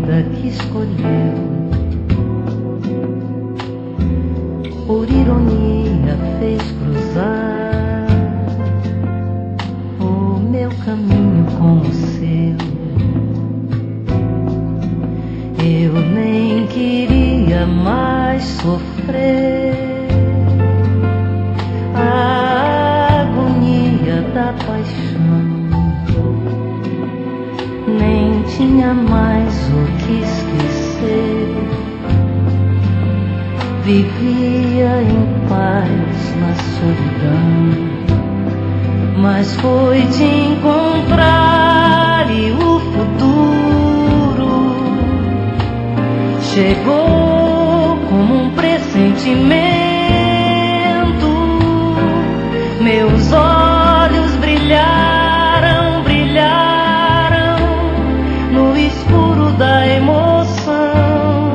vida que escolheu. Por ironia fez cruzar o meu caminho com o seu. Eu nem queria mais sofrer a agonia da paixão, nem tinha mais o que esquecer. Vivia em paz na solidão, mas foi de encontrar e o futuro chegou como um pressentimento. Meus olhos brilharam, brilharam no escuro da emoção.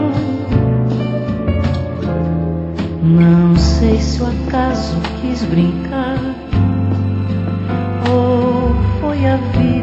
Não sei se o acaso quis brincar ou foi a vida